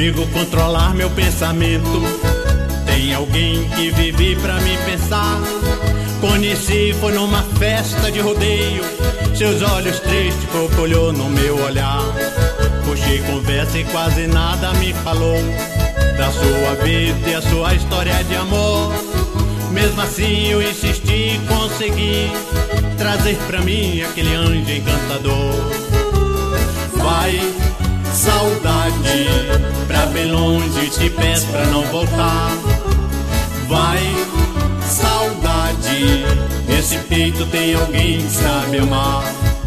consigo controlar meu pensamento. Tem alguém que vive pra me pensar. Conheci, foi numa festa de rodeio. Seus olhos tristes, pouco olhou no meu olhar. Puxei conversa e quase nada me falou da sua vida e a sua história de amor. Mesmo assim eu insisti e consegui trazer pra mim aquele anjo encantador. Vai, saudade, pra bem longe te peço pra não voltar. Vai, saudade, nesse peito tem alguém que sabe amar.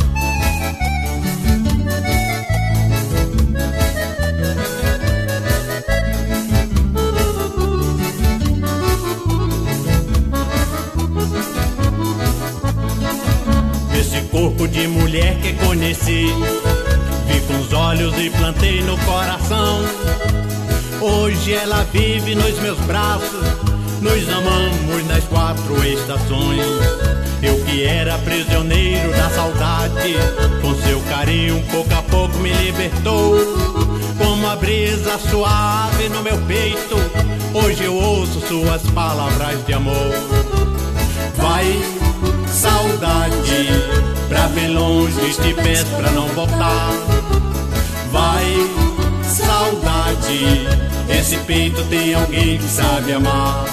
Esse corpo de mulher que conheci, vi com os olhos e plantei no coração. Hoje ela vive nos meus braços, nos amamos nas 4 estações. Eu que era prisioneiro da saudade, com seu carinho pouco a pouco me libertou. Como a brisa suave no meu peito, hoje eu ouço suas palavras de amor. Vai, saudade, pra bem longe te peço pra não voltar. Vai, saudade, esse peito tem alguém que sabe amar.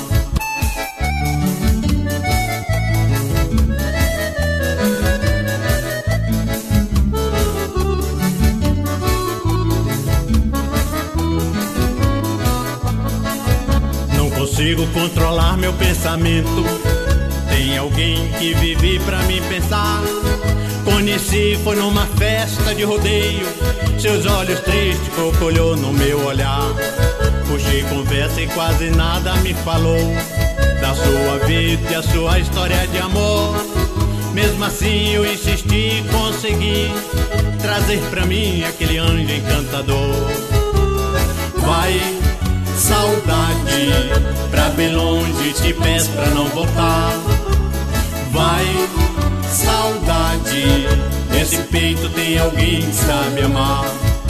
Não consigo controlar meu pensamento. Tem alguém que vive pra me pensar. Conheci, foi numa festa de rodeio. Seus olhos tristes, pouco olhou no meu olhar. Puxei conversa e quase nada me falou da sua vida e a sua história de amor. Mesmo assim eu insisti e consegui trazer pra mim aquele anjo encantador. Vai, saudade, pra bem longe te peço pra não voltar. Vai, saudade, nesse peito tem alguém que sabe amar.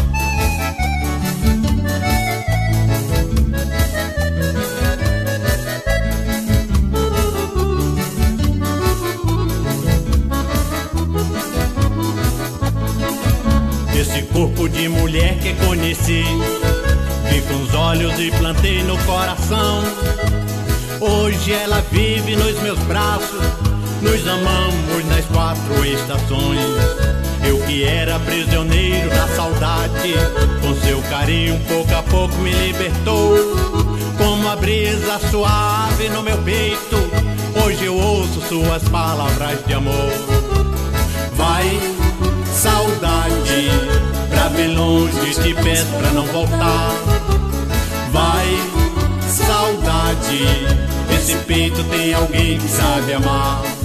Esse corpo de mulher que conheci, vi com os olhos e plantei no coração. Hoje ela vive nos meus braços, nos amamos nas 4 estações. Eu que era prisioneiro da saudade, com seu carinho pouco a pouco me libertou. Como a brisa suave no meu peito, hoje eu ouço suas palavras de amor. Vai, saudade, pra bem longe te peço pra não voltar. Vai, saudade, esse peito tem alguém que sabe amar.